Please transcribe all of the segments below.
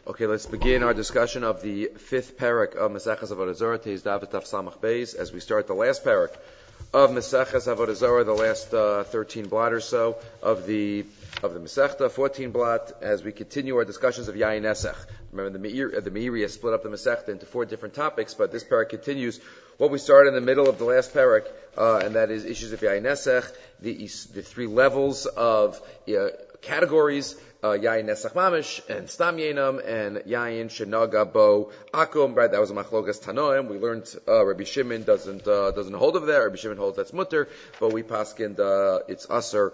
Okay, let's begin our discussion of the fifth parak of Maseches Avodah Zarah, Teis Davet Taf Samach Beis, as we start the last parak of Maseches Avodah Zarah, the last 13 blot or so of the Masechta, 14 blot, as we continue our discussions of Yain Nesach. Remember, the Meiri has split up the Masechta into 4 different topics, but this parak continues what we started in the middle of the last parak, and that is issues of Yain Nesach, the 3 levels of categories. Yain Nesach Mamish, and Stam Yenam, and Yain Shenaga Bo Akum, right? That was a Machlokas Tanoim. We learned, Rabbi Shimon doesn't hold of that. Rabbi Shimon holds that's mutter, but we paskind, it's usher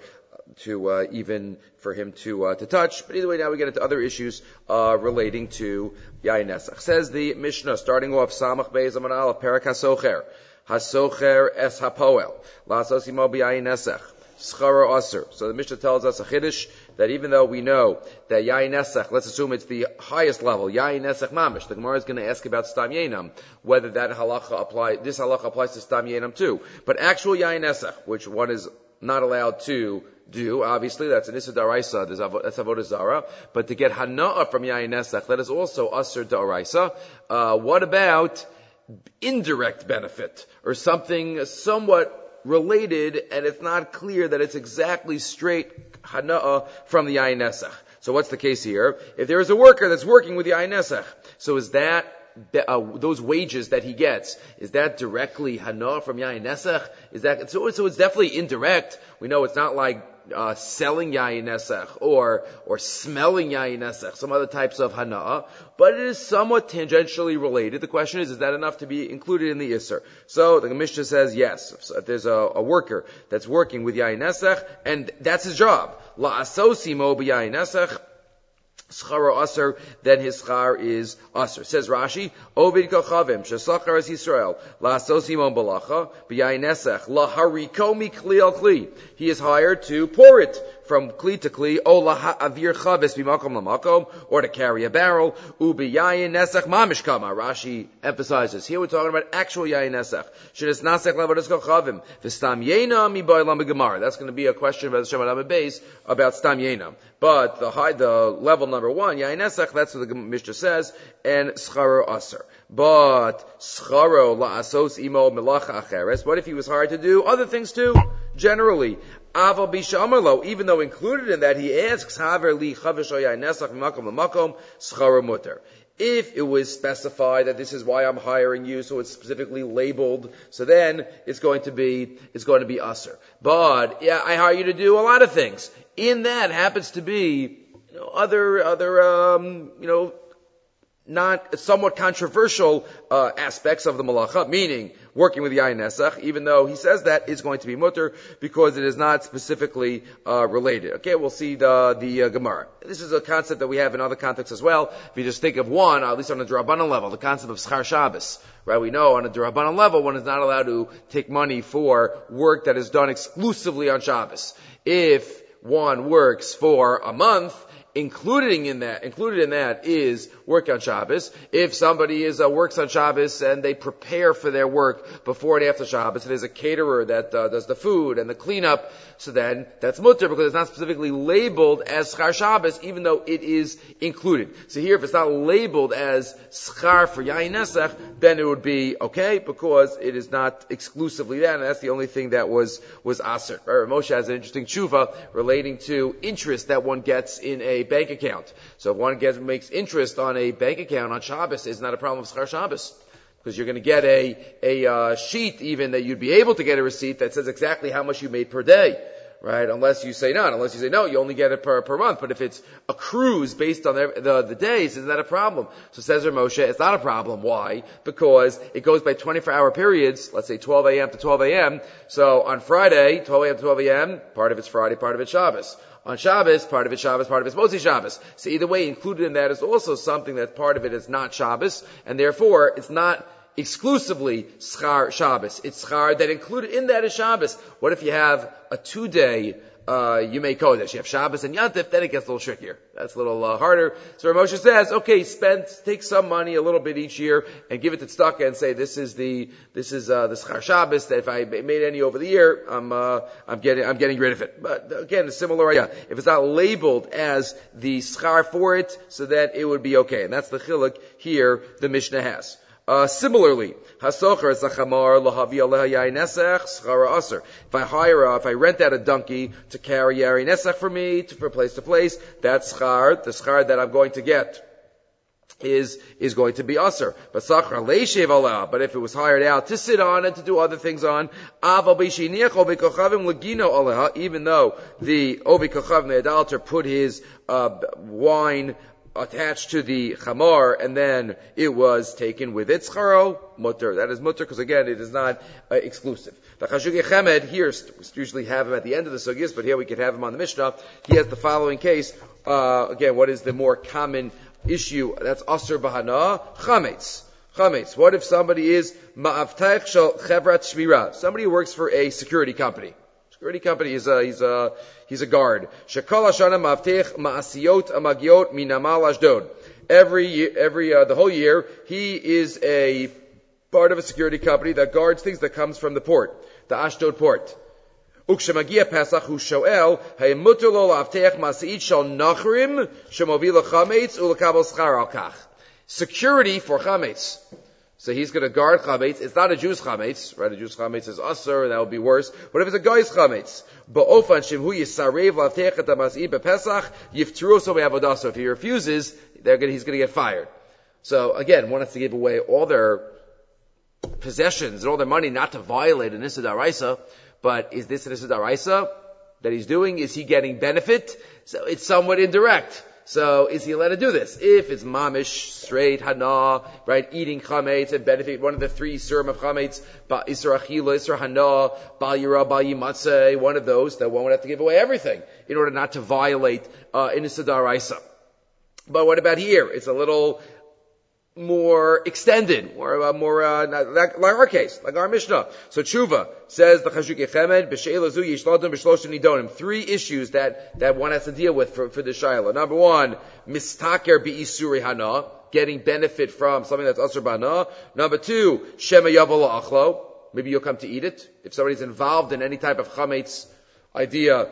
to, even for him to touch. But either way, now we get into other issues, relating to Yain Nesach. Says the Mishnah, starting off, Samach Beis Amar Aleph, Perak HaSocher. HaSocher Es HaPoel. La'asos imo b'Yain Nesach. Schara Aser. So the Mishnah tells us a chiddush that even though we know that Yain Nesach, let's assume it's the highest level, Yain Nesach Mamish, the Gemara is going to ask about Stam Yenam, whether that halacha this halacha applies to Stam Yenam too. But actual Yain Nesach, which one is not allowed to do, obviously, that's an Issa D'Oraisa, that's Avodah Zarah, but to get Hana'ah from Yain Nesach, that is also Aser D'Oraisa. What about indirect benefit, or something somewhat related, and it's not clear that it's exactly straight hana'ah from the Yain Nesach. So what's the case here? If there is a worker that's working with the Yain Nesach, so is that those wages that he gets, is that directly hana'ah from Yain Nesach? Is that so? It's definitely indirect. We know it's not like selling Yain Nesach or smelling Yain Nesach, some other types of hana'ah, but it is somewhat tangentially related. The question is that enough to be included in the Isser? So the Mishnah says yes. So if there's a worker that's working with Yain Nesach, and that's his job, la'asosimo b'Yain Nesach, Schara Aser, then his schar is Aser. Says Rashi, Ovid Kochavim, Shesachar es Yisrael, La'asosimon Balacha, B'yayin Nesach, Lahariko Mikli al Kli. He is hired to pour it from Kli to Kli, O La'avir Chavis B'makom Lamakom, or to carry a barrel, U'B'yayin Nesach Mamish Kama. Rashi emphasizes, here we're talking about actual Yayin Nesach. Shedes Nasech Levadas Kochavim, V'stam Yenam Ibaylam B'Gemara. That's going to be a question about the Shem Adam Beis about Stam Yenam. But the level number 1, Yain Nesach, that's what the Mishnah says, and Scharo Aser. But Scharo La'asos Imo Melacha Acheres, what if he was hired to do other things too? Generally. Aval Bishamarlo, even though included in that he asks, Haver Li Chavish Yain Nesach Makom Lamakom, Scharo Mutter. If it was specified that this is why I'm hiring you, so it's specifically labeled, so then it's going to be Aser. But yeah, I hire you to do a lot of things. In that happens to be other not somewhat controversial aspects of the malacha, meaning working with Yain Nesach, even though he says that is going to be mutter because it is not specifically related. Okay, we'll see the Gemara. This is a concept that we have in other contexts as well. If you just think of one, at least on a D'Rabbanan level, the concept of Schar Shabbos, right? We know on a D'Rabbanan level, one is not allowed to take money for work that is done exclusively on Shabbos. If one works for a month, included in that is work on Shabbos. If somebody works on Shabbos and they prepare for their work before and after Shabbos, and there's a caterer that does the food and the cleanup, so then that's mutter because it's not specifically labeled as schar Shabbos, even though it is included. So here, if it's not labeled as schar for Yain Nesach, then it would be okay because it is not exclusively that, and that's the only thing that was aser. Right? Moshe has an interesting tshuva relating to interest that one gets in a bank account. So if one makes interest on a bank account on Shabbos, it's not a problem with schar Shabbos. Because you're going to get a sheet even that you'd be able to get a receipt that says exactly how much you made per day. Right? Unless you say no, you only get it per month. But if it's accrues based on the days, isn't that a problem? So says Moshe, it's not a problem. Why? Because it goes by 24-hour periods, let's say 12 a.m. to 12 a.m. So on Friday, 12 a.m. to 12 a.m., part of it's Friday, part of it's Shabbos. On Shabbos, part of it's Shabbos, part of it's Motzi Shabbos. So either way, included in that is also something that part of it is not Shabbos, and therefore it's not exclusively schar Shabbos. It's schar that included in that is Shabbos. What if you have a 2-day Yumei Kodesh. You have Shabbos and Yantif, then it gets a little trickier. That's a little harder. So Rav Moshe says, okay, take some money, a little bit each year, and give it to tzedakah and say, this is the Schar Shabbos, that if I made any over the year, I'm getting rid of it. But again, a similar idea. If it's not labeled as the schar for it, so that it would be okay. And that's the chiluk here the Mishnah has. Similarly, hasocher zachamar lahavi aleha yain nesach schara aser. If I rent out a donkey to carry yain nesach for me from place to place, that schar, the schar that I'm going to get, is going to be aser. But sachar leishev alah. But if it was hired out to sit on and to do other things on, aval beishiniach ovi kochavim legino aleha. Even though the ovi kochavim, the idolater, put his wine attached to the chamar, and then it was taken with its charo, mutter. That is mutter, because again, it is not exclusive. The Chashugei Chemed, here, we usually have him at the end of the sugyas, but here we could have him on the Mishnah. He has the following case. Again, what is the more common issue? That's Asr Bahana, Chametz. Chametz. What if somebody is Ma'avtaich Shel Chevrat Shmira? Somebody who works for a security company. Security company, he's a guard. Shekal Hashana Ma'avteich Ma'asiyot Amagiot Minamal Ashdod. The whole year, he is a part of a security company that guards things that comes from the port, the Ashdod port. Ukshemagia Pesach hu shoel hayemuter lo la'avteich ma'asiyit shel nachrim shemovil chametz ulekabel schar al kach. Security for chametz. So he's going to guard chametz. It's not a Jew's chametz, right? A Jew's chametz is usher, and that would be worse. What if it's a guy's chametz? Ba'ofan shemhu yisarev la'avteich et ha'masiyit bepesach yifteru so be'avodah. So if he refuses, he's going to get fired. So again, one has to give away all their possessions and all their money not to violate an Issa D'Oraisa. But is this an Issa D'Oraisa that he's doing? Is he getting benefit? So it's somewhat indirect. So is he allowed to do this? If it's mamish, straight, hana, right, eating chametz and benefit, one of the three isurim of chametz, isur achila, isur hana, bal yira, bal yimatzeh, one of those, that one would have to give away everything in order not to violate in Issa D'Oraisa. But what about here? It's a little more extended, like our case, like our Mishnah. So Tshuva says the Chashugei Chemed b'sheila zu yishladon b'shlosha nidonim. Three issues that one has to deal with for the Shaila. Number one, mistaker bi'isuri hana, getting benefit from something that's asur b'hana. Number two, shema yavel la'achlo, maybe you'll come to eat it. If somebody's involved in any type of chametz idea,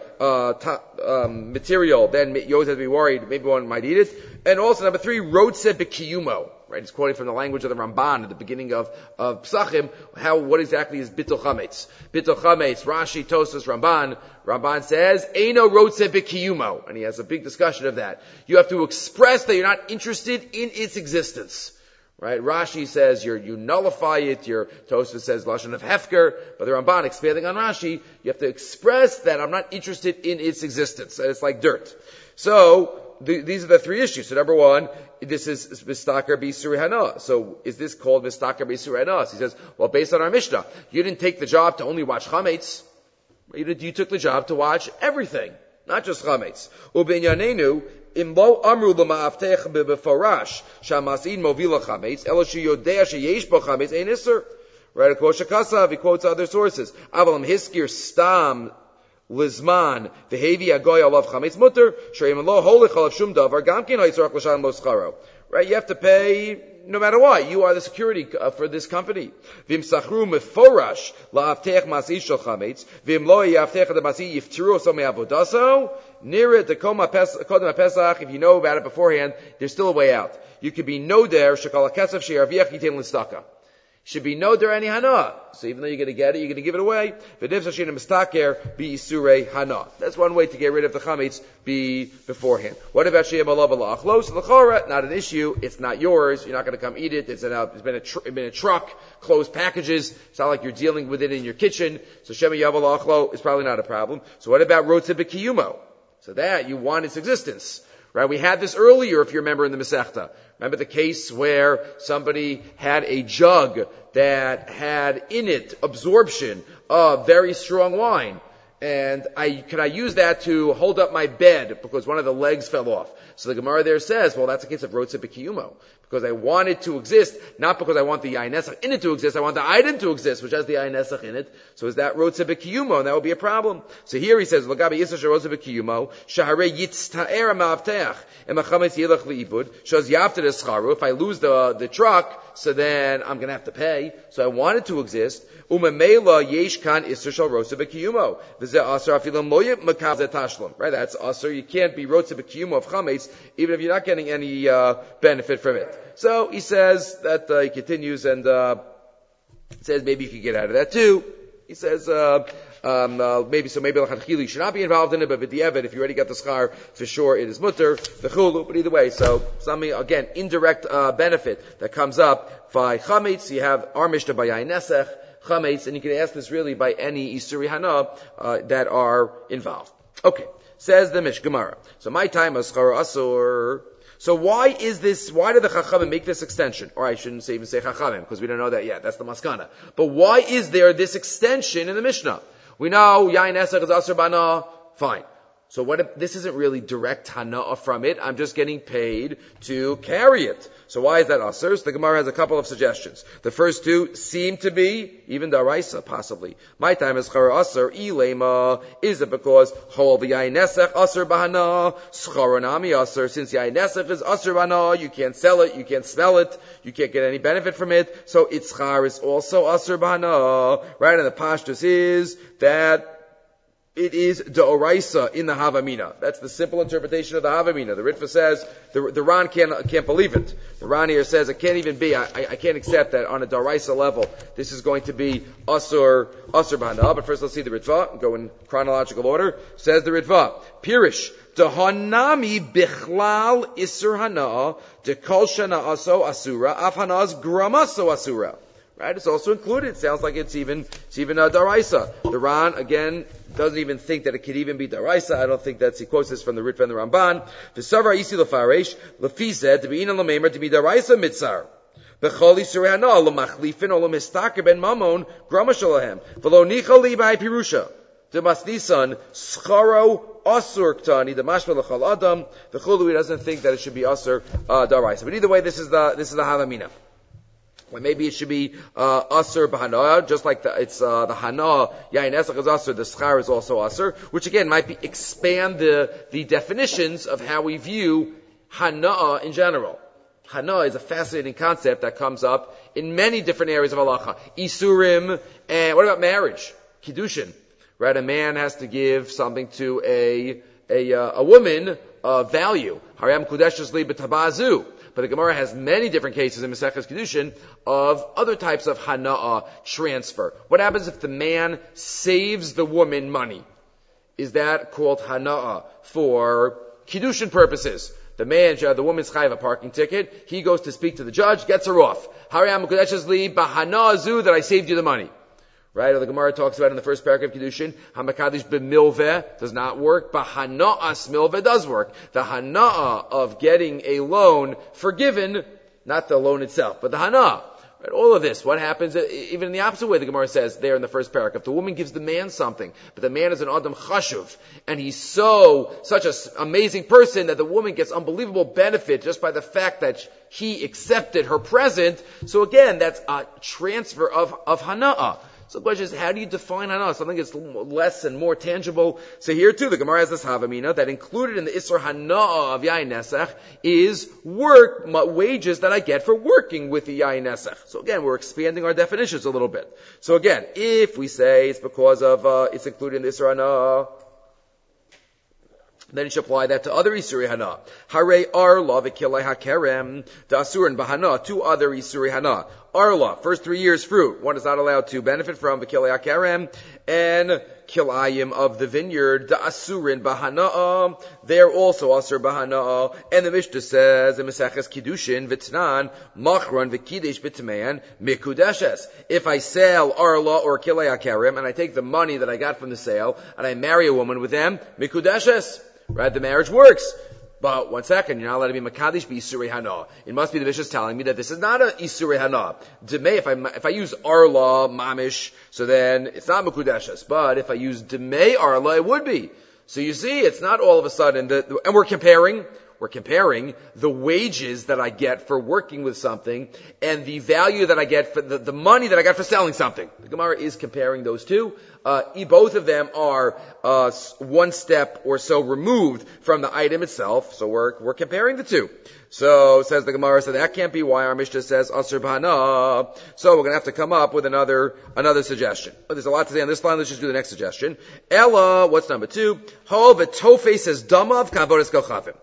material, then you always have to be worried, maybe one might eat it. And also number three, rotze b'kiyumo. Right, he's quoting from the language of the Ramban at the beginning of Psachim. What exactly is bittul chametz? Bittul chametz, Rashi, Tosas, Ramban. Ramban says, "Eino rotze b'kiyumo," and he has a big discussion of that. You have to express that you're not interested in its existence. Right? Rashi says you nullify it. Your Tosas says lashon of hefker, but the Ramban expanding on Rashi, you have to express that I'm not interested in its existence. It's like dirt. So these are the three issues. So number one, this is mistaker b'isuri hana. So is this called mistaker b'isuri hana? So he says, well, based on our Mishnah, you didn't take the job to only watch chametz. You took the job to watch everything, not just chametz. U'b'inyanenu imlo amru l'ma'avtech b'forash shamasin movila chametz elo sheyodea sheyesh bo chametz ein iser. Right? He quotes other sources. Avalam hiskir stam Lizman v'hevi agoy alav chametz mutter she'im lo holich alav shum davar gamkin ha'yitzarach l'shan lo scharo. Right, you have to pay no matter what. You are the security for this company. V'im sachru meforash la'avteich masi shel chametz v'im lo yavteich the masi yiftiru oso me'avodaso nira dekoma kodem pesach. If you know about it beforehand, there's still a way out. You could be no there shekal hakesef she'arviach yitin l'staka. Should be no der any hana. So even though you're going to get it, you're going to give it away. That's one way to get rid of the chametz beforehand. What about sheyem alav alachlos? L'chora, not an issue. It's not yours. You're not going to come eat it. It's been a truck, closed packages. It's not like you're dealing with it in your kitchen. So shema yav alachlo is probably not a problem. So what about rotze b'kiyumo? So that you want its existence. Right? We had this earlier, if you remember, in the Masechta. Remember the case where somebody had a jug that had in it absorption of very strong wine. and can I use that to hold up my bed because one of the legs fell off? So the Gemara there says, well, that's a case of rotze b'kiyumo, because I want it to exist, not because I want the yain nesach in it to exist, I want the item to exist, which has the yain nesach in it. So is that rotze b'kiyumo? And that would be a problem. So here he says, L'gabi yisra rotze b'kiyumo, shaharei yitzta'er ha'ma'avteach, and machametz yilach li'ibud, shaz yafter escharu. If I lose the truck, so then I'm going to have to pay. So I want it to exist. Umemela yesh kan isra shal rotze b'kiyumo. V'zeh asar afilam moyet makav zeh tashlum. Right? That's asar. You can't be rotze b'kiyumo of chametz, even if you're not getting any benefit from it. So he says that he continues and says maybe you could get out of that too. He says maybe l'chadchila you should not be involved in it, but v'di'evet, if you already got the schar, for sure it is mutter, the chulu, but either way, so something, again, indirect benefit that comes up by chametz. You have our mishnah by yain nesach, chametz, and you can ask this really by any isuri hana that are involved. Okay, says the Gemara. So my time is schar asur. So why did the Chachamim make this extension? Or I shouldn't even say Chachamim, because we don't know that yet. That's the Maskana. But why is there this extension in the Mishnah? We know Yain Esach is Asur Bana. Fine. So what if this isn't really direct Hana'ah from it? I'm just getting paid to carry it. So why is that Asur? So the Gemara has a couple of suggestions. The first two seem to be even Daraisa, possibly. My time is Chara Asur, Ilema. Is it because Hol Yain Esach Asur Bahana, Scharonami Asur? Since Yain Esach is Asur Bana, you can't sell it, you can't smell it, you can't get any benefit from it. So its Char is also Asur Bahana. Right? And the Pashtus is that it is D'oraisa in the Havamina. That's the simple interpretation of the Havamina. The Ritva says, the Ran can't believe it. The Ran here says, it can't even be, I can't accept that on a D'oraisa level, this is going to be Asur B'hana. But first let's see the Ritva, go in chronological order. Says the Ritva, Pirish, Dehanami Bichlal Isur Hana, Dekol Shana Aso Asura, Afhanaz Gramaso Asura. Right? It's also included. It sounds like it's even Daraisa. The Ran, again, doesn't even think that it could even be Daraisa. I don't think he quotes this from the Ritva and the Ramban. V'savra isi lefaresh, lefizeh, to be ina lememer, to be Daraisa mitzar. B'chol yisrei hana, lemachlifin, o lemistaker ben mamon, grama shalahem. V'lo nicha li b'ai pirusha. Demasnisan, scharo asur ktani, demashma l'chal adam. The Chulu doesn't think that it should be asur Daraisa. But either way, this is the Havamina. Well, maybe it should be asur b'hana, just like it's the hana yain esach is asur, the schar is also asur, which again might be expand the definitions of how we view hana in general. Hana is a fascinating concept that comes up in many different areas of halacha. Isurim, and what about marriage? Kiddushin, right? A man has to give something to a woman of value. Haryam kudeshes li b'tabazu. But the Gemara has many different cases in Maseches Kiddushin of other types of hana'ah transfer. What happens if the man saves the woman money? Is that called hana'ah for Kiddushin purposes? The woman's chayav a parking ticket. He goes to speak to the judge, gets her off. Hariyam kudeshes li b'hana'azu that I saved you the money. Right? Or the Gemara talks about in the first paragraph of Kiddushin, Hamakadish b'milveh does not work, but hana'as milveh does work. The hana'ah of getting a loan forgiven, not the loan itself, but the hana'ah. Right? All of this, what happens, even in the opposite way, the Gemara says there in the first paragraph, the woman gives the man something, but the man is an Adam Chashuv, and he's such an amazing person that the woman gets unbelievable benefit just by the fact that he accepted her present. So again, that's a transfer of hana'ah. So the question is, how do you define hana? Something that's less and more tangible. So here too, the Gemara has this havamina that included in the Isra hana of Yain Nesach is wages that I get for working with the Yain Nesach. So again, we're expanding our definitions a little bit. So again, if we say it's because of, it's included in the Isra hana, then you should apply that to other Isuri Hana. Hare Arla v'kilei hakerem da'asurin b'hana. Two other Isuri Hana. Arla, first 3 years fruit. One is not allowed to benefit from v'kilei hakerem. And kilayim of the vineyard da'asurin b'hana. They're also asur b'hana. And the Mishnah says in Maseches Kiddushin v'tnan machron v'kidesh b'tmeyan mikudeshes. If I sell Arla or kilei hakerem and I take the money that I got from the sale and I marry a woman with them, mikudeshes. Right? The marriage works. But one second, you're not allowed to be Makadish be Isurei Hana. It must be the Mishnah telling me that this is not a Isurei Hana. Demei, if I use Arla, Mamish, so then it's not Mekudeshes. But if I use Demei Arla, it would be. So you see, it's not all of a sudden, and we're comparing the wages that I get for working with something and the value that I get for the money that I got for selling something. The Gemara is comparing those two. Both of them are one step or so removed from the item itself, so we're comparing the two. So says the Gemara, so that can't be why our Mishnah says Asur B'Hana. So we're going to have to come up with another suggestion. But there's a lot to say on this line. Let's just do the next suggestion. Ella, what's number 2? Ho v'tofei says Damav k'avodas kochavim.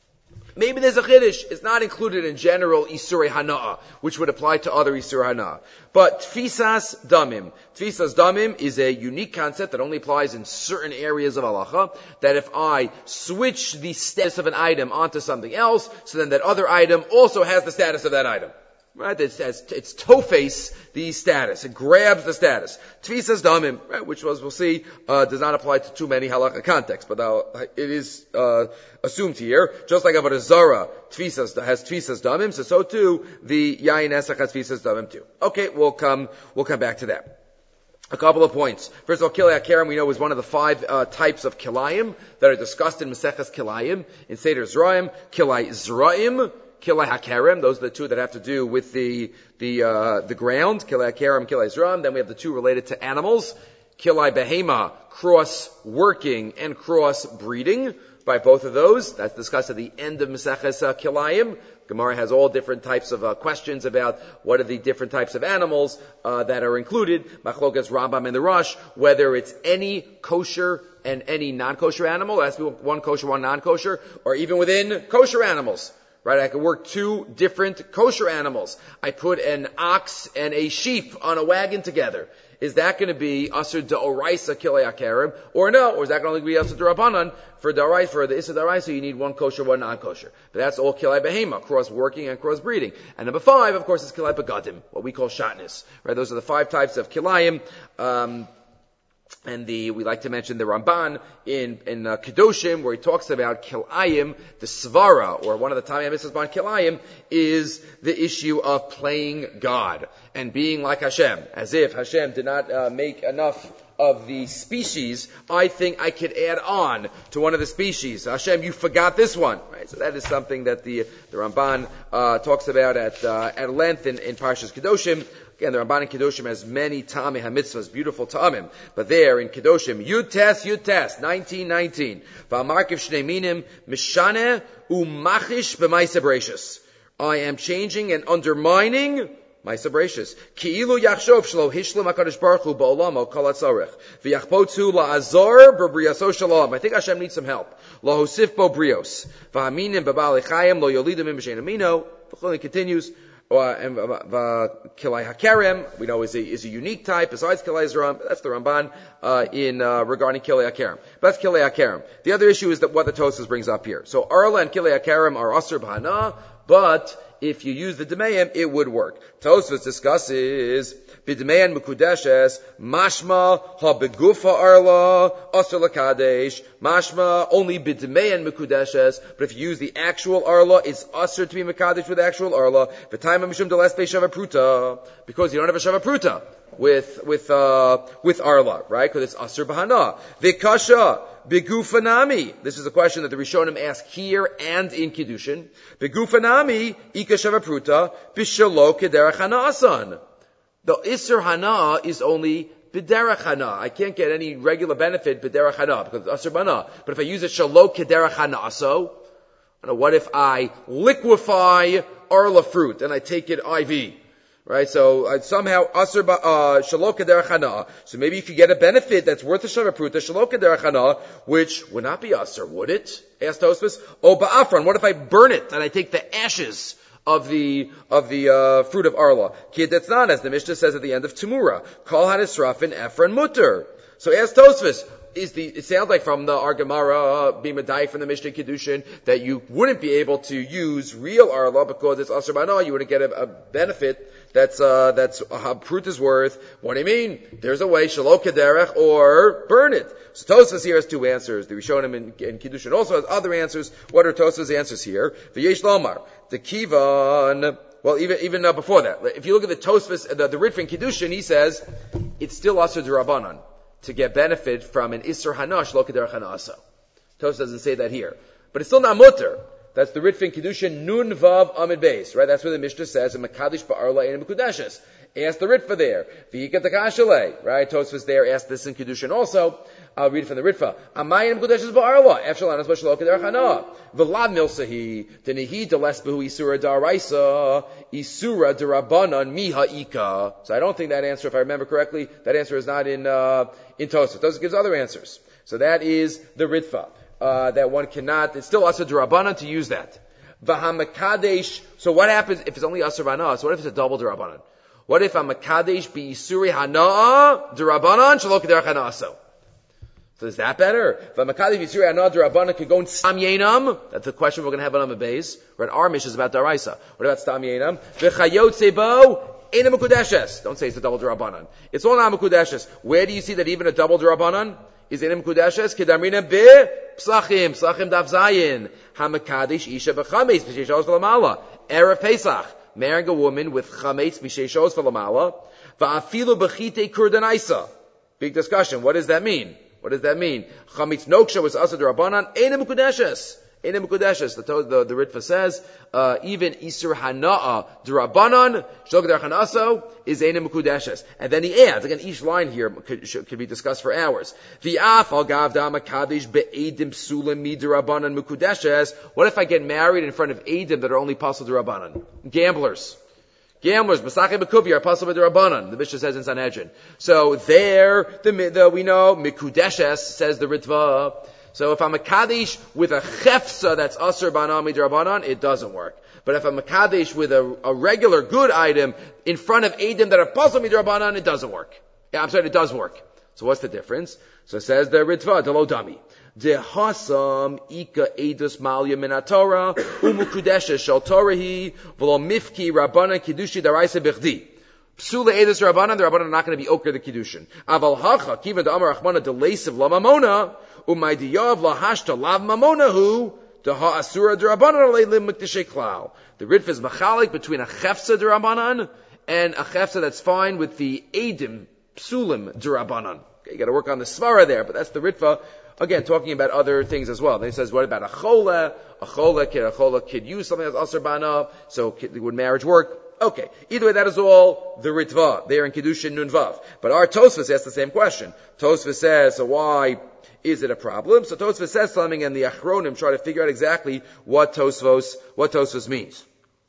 Maybe there's a chiddush. It's not included in general Isurei Hana'a, which would apply to other Isurei Hana'a. But Tfisas Damim. Tfisas Damim is a unique concept that only applies in certain areas of halacha, that if I switch the status of an item onto something else, so then that other item also has the status of that item. Right? It's tofes the status. It grabs the status. Tfisas damim, right, which we'll see, does not apply to too many halakha contexts, but it is assumed here. Just like Avodah Zarah has tfisas damim, so too the yayin esach has tfisas damim too. Okay, we'll come back to that. A couple of points. First of all, Kilei HaKerem we know is one of the 5 types of Kilayim that are discussed in Maseches Kilayim, in Seder Zraim, Kilei Zraim, Kilei HaKerem, those are the 2 that have to do with the ground. Kilei HaKerem, Kilei Zram. Then we have the 2 related to animals. Kilei Behema, cross-working and cross-breeding. By both of those, that's discussed at the end of Maseches Kilayim. Gemara has all different types of questions about what are the different types of animals that are included. Machlokas Rambam and the Rosh, whether it's any kosher and any non-kosher animal, it has to be one kosher, one non-kosher, or even within kosher animals. Right, I could work 2 different kosher animals. I put an ox and a sheep on a wagon together. Is that going to be Asur D'Oraisa Kilei HaKerem? Or no? Or is that going to be Asur D'Rabbanan? For the Issa D'Oraisa, you need one kosher, one non-kosher. But that's all Kilei Behema, cross-working and cross-breeding. And number 5, of course, is Kilei Begadim, what we call Shatnez. Right, those are the 5 types of Kilayim. And we like to mention the Ramban in Kedoshim, where he talks about Kilayim, the Svara, or one of the Tamei HaMitzvahs on Kilayim, is the issue of playing God and being like Hashem. As if Hashem did not make enough of the species, I think I could add on to one of the species. Hashem, you forgot this one. Right? So that is something that the Ramban talks about at length in Parshas Kedoshim. Again, the Ramban in Kedoshim has many Tamei HaMitzvahs, beautiful Tamim. But there in Kedoshim, Yud Tes, 1919. V'amarkiv shnei minim, mishaneh u'machish b'maisa bereishis. I am changing and undermining Maisa Bereishis. Ki'ilu yachshov shlo hishlam HaKadosh Baruch Hu ba'olamo kol hatzorech. V'yachpotzu la'azor b'briyaso shalom. I think Hashem needs some help. Lahosif bo brios. V'haminim b'ba'alei chayim lo yolidim im b'shein amino. V'chol continues. And Kilei HaKerem, we know is a unique type besides Kilei Zram. That's the Ramban regarding Kilei HaKerem. But that's Kilei HaKerem. The other issue is that what the Tosfos brings up here. So Arla and Kilei HaKerem are Asur B'Hana, but if you use the Demeim, it would work. Tosfos discusses B'Demeim Mekudeshes Mashma HaBegufa Arla Asur L'Kadesh Mashma only B'Demeim Mekudeshes, but if you use the actual Arla, it's Asur to be Mekadesh with actual Arla. V'Taima Mishum Deles Be Shava Pruta, because you don't have a Shava Pruta with Arla, right? Because it's Asur B'Hana. V'Kasha Begufanami. This is a question that the Rishonim ask here and in Kiddushin. Begufanami Ika Shava Pruta B'Shalo Kederach Hana Asan. The Isser Hana is only B'derech Hana. I can't get any regular benefit B'derech Hana because it's Asur B'Hana. But if I use it Shalo Kederach Hana Aso, what if I liquefy Arla fruit and I take it IV? Right, so somehow Asur Shalo Kederach Hana. So maybe if you get a benefit that's worth a Shava Pruta, Shalo Kederach Hana, which would not be Asur, would it? Asked Tosfos. Oh, Ba'afran, what if I burn it and I take the ashes of the fruit of Arla? Kid, that's not, as the Mishnah says at the end of Temura. Kol Hanisrafin Efron Mutter. So ask Tosfos, it sounds like from the Argamara, Bimadai from the Mishnah Kiddushin, that you wouldn't be able to use real Arla because it's Asr Bana, you wouldn't get a benefit that's how Prut is worth. What do you mean? There's a way, Shalom Kederech, or burn it. So Tosfos here has two answers. The Rishonim in Kiddushin also has other answers. What are Tosfos' answers here? V'yesh Lomar, the Kivan, well, even before that, if you look at the Tosfos, the Ritva in Kiddushin, he says, it's still Asr D'Rabbanan to get benefit from an Isser Hanash Lo Kederech Hanasa. Tosfos doesn't say that here. But it's still not mutter. That's the Ritva in Kiddushin, Nun Vav Amid Beis, right? That's where the Mishnah says, Makadish Ba'arla Ein Mekudeshes. Ask the Ritva there. V'yikat Takashale, right? Tosfos there asked this in Kiddushin also. I'll read it from the Ritva. Amayim Mekudeshes Ba'arla, Efshalanas B'Shalo Kederech Hana. V'lad Milsahi, Denehi Delesbehu Isura Daraisa, Isura Darabanan Miha Ika. So I don't think that answer, if I remember correctly, that answer is not in Tosfos. Tosfos gives other answers. So that is the Ritva. That one cannot, it's still Asr D'Rabbanan to use that. V'hamakadesh, so what happens if it's only Asr B'Hana? So what if it's a double D'Rabbanan? What if Hamakadesh B'Isuri Hana'a D'Rabbanan Shelo Kederech Hanaso? So is that better? V'hamakadesh B'Isuri Hana'a D'Rabbanan could go in Stam Yenam? That's the question we're going to have on the base. Right, our mission is about Daraisa. What about Stam Yenam? V'chayot Sebo Eina Mekudeshes. Don't say it's a double D'Rabbanan. It's all not Mekudeshes. Where do you see that even a double D'Rabbanan is Eina Mekudeshes? Kedamrina Be Psachim Daf Zayin, Hamakadesh Isha B'Chametz B'Sheishos V'Lamala, Erev Pesach, marrying a woman with Chametz B'Sheishos V'Lamala, Va'afilu B'Chitei Kurdanaisa. Big discussion. What does that mean? What does that mean? Chametz Noksha was Asad Rabbanan, Eina Mekudeshes. Eina Mekudeshes. The Ritva says, even Isur Hana'a D'Rabbanan, Shelo Kederech Hanaso, is Eina Mekudeshes. And then he adds, again, each line here could be discussed for hours. V'af al gavda makadesh be'edim psulim mi D'Rabbanan Mekudeshes. What if I get married in front of edim that are only Pasal D'Rabbanan? Gamblers, Masachem B'Kuvi are Pasal D'Rabbanan. The Mishnah says in Sanhedrin. So there, we know, Mekudeshes, says the Ritva. So if I'm a Kaddish with a chefsa that's Asr B'Hana Midrabanan, it doesn't work. But if I'm a Kaddish with a regular good item in front of Edim that are Pasal Midrabanan, it doesn't work. Yeah, I'm sorry, it does work. So what's the difference? So it says the Ritva, the Lodami. De hasam ika edus malya min haTorah umukudeshes shel Torahi v'lo mifki rabbanan kiddushi daraisa bechdi. Psula edus rabbanan, the rabbanan are not going to be okra the kiddushin. Aval hacha kiva da amar achmana delesiv la mamona umaydiyav la hashta lav mamonahu da ha'asura d'rabbanan aleilim mikdeshe klal. The Ritva is machalik between a chefsa d'rabbanan and a chefsa that's fine with the edim psulim d'rabbanan. Okay, you got to work on the svara there, but that's the Ritva. Again, talking about other things as well. Then he says, what about a chola? A chola could use something that's asr bana, so would marriage work? Okay. Either way, that is all the Ritva. They are in Kiddushin Nun Vav. But our Tosfos asks the same question. Tosfos says, so why is it a problem? So Tosfos says something, and the Achronim try to figure out exactly what Tosfos means.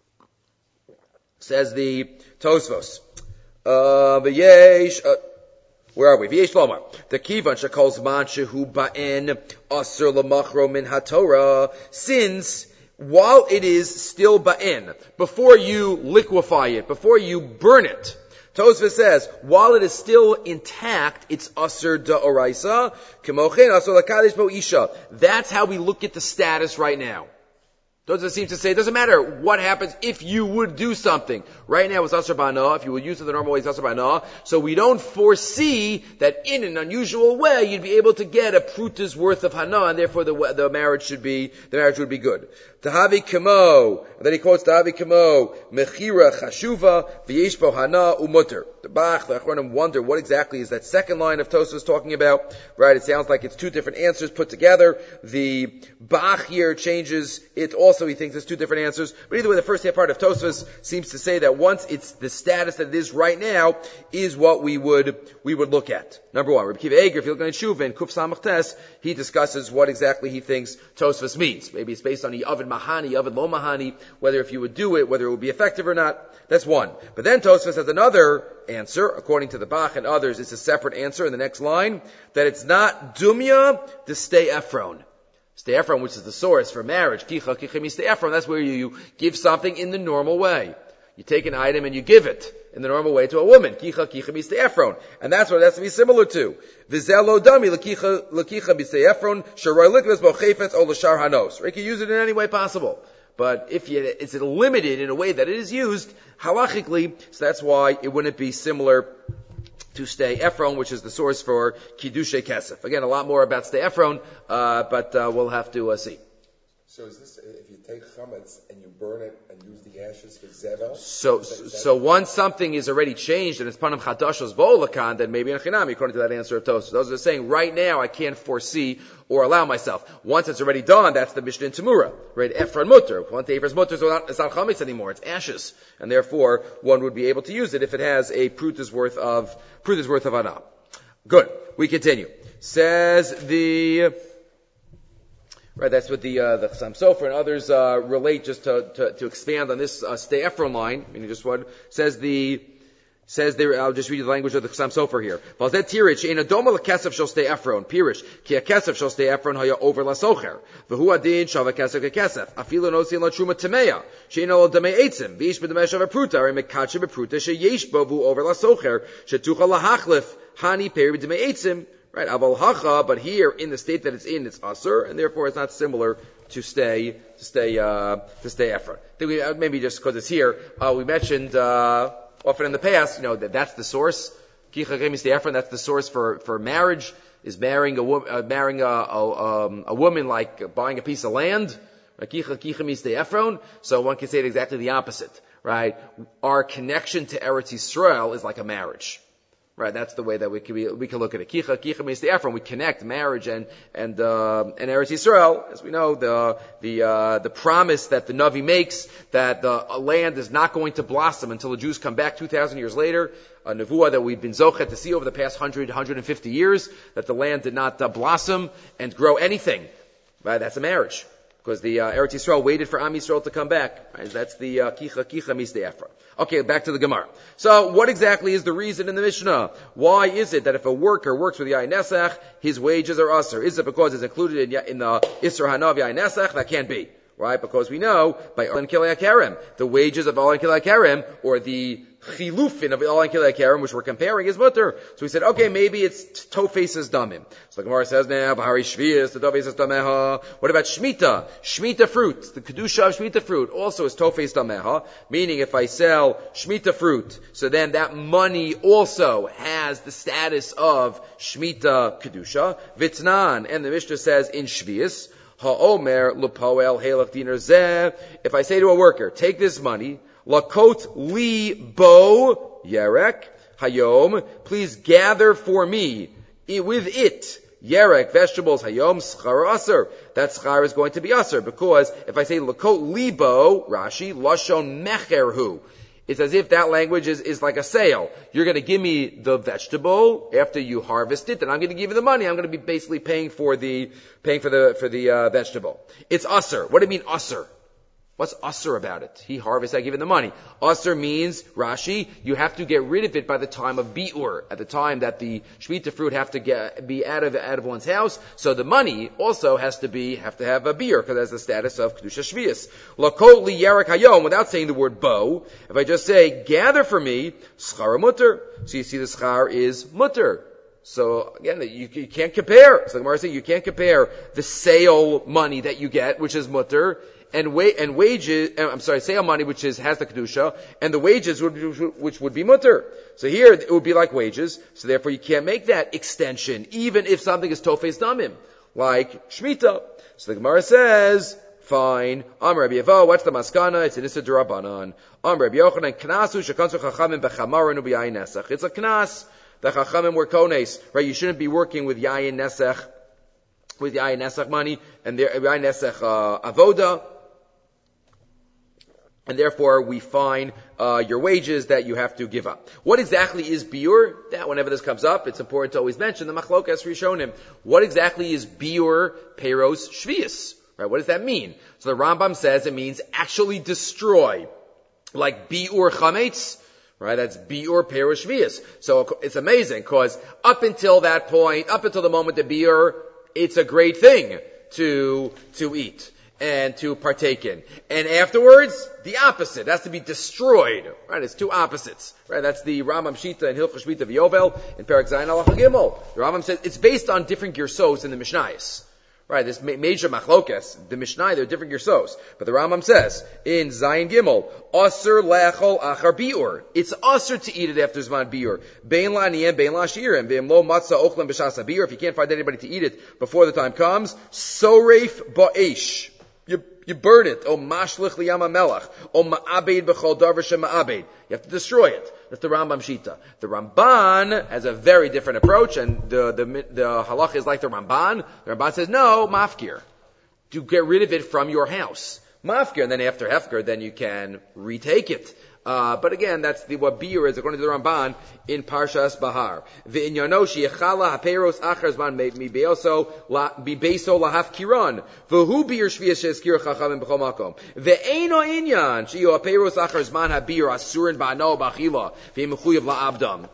Says the Tosfos. Where are we? V'yesh lomar. The kivan shekol zman shehu ba'en asr lemachro min haTorah. Since while it is still ba'en, before you liquefy it, before you burn it, Tosfos says, while it is still intact, it's asr da'oraisa. K'mochen asr lakadesh bo isha. That's how we look at the status right now. Tosfos seems to say it doesn't matter what happens if you would do something. Right now it's Asr B'Hana. If you would use it the normal way, it's Asr B'Hana. So we don't foresee that in an unusual way you'd be able to get a pruta's worth of Hana, and therefore the marriage would be good. Tahavi Kamo. Then he quotes Tahavi Kamo. Mechira Chashuva V'yesh Bo Hana Umutter. The Bach, the Achronim wonder what exactly is that second line of Tosfos talking about. Right, it sounds like it's two different answers put together. The Bach here changes it also. He thinks it's two different answers. But either way, the first part of Tosfos seems to say that once it's the status that it is right now is what we would look at. Number one, Rabbi Kiva Eger, if you look at Shuva in Kuf Samach Tes, he discusses what exactly he thinks Tosfos means. Maybe it's based on the Yavad Mahani, Yavad Lo Mahani, whether if you would do it, whether it would be effective or not. That's one. But then Tosfos has another answer, according to the Bach and others. It's a separate answer in the next line, that it's not Dumya, the Stay Ephron. Stay Ephron, which is the source for marriage. Kicha, kicha mi stay Ephron. That's where you give something in the normal way. You take an item and you give it. in the normal way to a woman. Kicha mistei Ephron. And that's what it has to be similar to. V'zel dami l'kicha mistei Ephron, sharoi likvis bo chayfetz o l'shar hanos. You can use it in any way possible. But if it's limited in a way that it is used, halachically, so that's why it wouldn't be similar to stay Ephron, which is the source for Kiddushay Kesef. Again, a lot more about stay Ephron, but we'll have to see. So is this, if you take chametz and you burn it and use the ashes for zevel? So once something is already changed and it's panam chadashos bo'olakan, then maybe in chinami, according to that answer of Tosfos. Those are saying right now I can't foresee or allow myself. Once it's already done, that's the Mishnah in Tamura, right? Ephron mutter. Once the Ephron's mutter, it's not chametz anymore. It's ashes, and therefore one would be able to use it if it has a pruta's worth of anah. Good. We continue. Says the. Right, that's what the Chassam Sofer and others relate, just to expand on this stay Ephron line. I mean, just what says there. I'll just read the language of the Chassam Sofer here. Valzet tirich ein adoma lekesef shel stay Ephron. Pirish ki a kesef shel stay Ephron haya over lasocher. V'hu adin shava kesef kekesef. Afilu nosin la truma tameya. Shein al damei eitzim. V'ish b'damei shava pruta. Or mekatche b'pruta sheyesh bo v'hu over lasocher. Shetucha lahachlif hani peri b'damei eitzim. Right, aval hacha, but here in the state that it's in, it's aser, and therefore it's not similar to stay Ephron. I think maybe just because it's here, we mentioned often in the past, that's the source. Kicha stay Ephron, that's the source for marriage. Is marrying a woman like buying a piece of land. Kicha stay Ephron. So one can say it exactly the opposite, right? Our connection to Eretz Yisrael is like a marriage. Right, that's the way that we can look at it. Kicha means the Ephron. We connect marriage and Eretz Yisrael, as we know, the promise that the Navi makes that the land is not going to blossom until the Jews come back 2,000 years later. A nevuah that we've been zochet to see over the past 150 years, that the land did not blossom and grow anything. Right, that's a marriage. Because the Eretz Yisrael waited for Am Yisrael to come back. Right? That's the kicha misdei Ephron. Okay, back to the Gemara. So, what exactly is the reason in the Mishnah? Why is it that if a worker works with Yain Nesach, his wages are usher? Is it because it's included in the Isra Hanav Yain Nesach? That can't be. Right? Because we know, by Olan Kilei HaKerem, the wages of Olan Kilei HaKerem, or the chilufin of Olan Kilei HaKerem, which we're comparing, is mutter. So we said, okay, maybe it's Tofesis Damim. So the Gemara says now, Bahari Shvius, the Tofesis Dameha. What about Shemitah? Shemitah fruit. The Kedusha of Shemitah fruit also is Tofesis Dameha, meaning if I sell Shemitah fruit, so then that money also has the status of Shemitah Kedusha. Vitnan, and the Mishnah says in Shvius, Ha'omer l'poel helach dinar zeh. If I say to a worker, take this money, lakot li bo yerek hayom, please gather for me with it yerek, vegetables, hayom schar aser. That schar is going to be aser, because if I say lakot li bo, Rashi, lashon mecherhu, it's as if that language is like a sale. You're going to give me the vegetable after you harvest it, and I'm going to give you the money. I'm going to be basically paying for the vegetable. It's usser. What do you mean usser? What's usser about it? He harvests, I give him the money. Usser means, Rashi, you have to get rid of it by the time of bi'ur, at the time that the Shemitah fruit have to be out of one's house. So the money also have to have a bi'ur, because that's the status of Kedusha Shvius. Lakot li yarek hayom, without saying the word bo, if I just say, gather for me, schar mutter. So you see the schar is mutter. So again, you can't compare. So the Gemara says you can't compare the sale money that you get, which is mutter, and wages, sale money, which has the kedusha, and the wages which would be mutter. So here it would be like wages. So therefore you can't make that extension, even if something is tofes damim, like shmita. So the Gemara says, fine. Amar Rabbi Yevo, what's the maskana? It's an issa d'Rabbanan. Amar Rabbi Yochanan, knasu shekansu chachamim b'chamarenu b'yayin nesach. It's a knas. The chachamim were kones, right? You shouldn't be working with yayin nesach money, and yayin nesach avoda. And therefore, we fine your wages that you have to give up. What exactly is biur? That whenever this comes up, it's important to always mention the machlokas rishonim. What exactly is biur peros shvius? Right? What does that mean? So the Rambam says it means actually destroy, like biur chametz. Right? That's biur peros shvius. So it's amazing because up until that point, up until the moment of biur, it's a great thing to eat. and to partake in. And afterwards, the opposite. It has to be destroyed. Right? It's two opposites. Right? That's the Rambam Shita and Hilchos Shmita V'Yovel in Perek Zayin Halacha Gimel. The Rambam says it's based on different Gersos in the Mishnayos. Right, this major machlokes, the Mishnah, they're different gersos. But the Rambam says, in Zayin Gimel, Asr le'achol achar bi'ur. It's asr to eat it after Zman bi'ur. Bein la'niyem, bein la'shirim. Ve'im lo matzah ochlam b'shas bi'ur. If you can't find anybody to eat it before the time comes, soreif ba'esh. You burn it. O mashlich liyama melach. O ma'abed b'chol davar shema'abed. You have to destroy it. That's the Rambam Shita. The Ramban has a very different approach, and the halach is like the Ramban. The Ramban says, no, mafkir. To get rid of it from your house. Mafkir, and then after hefker, then you can retake it. But again, that's what biur is according to the Ramban in Parshas Bahar. V'inyono sheyechala haperos achar zman mibeso lahafkiran. V'hu biur shviyas she'ezkir chachamim b'chol makom. Ve'eino inyan sheyo haperos achar zman habiur asurin ba'ano b'achila v'yemechuyev la'abdam.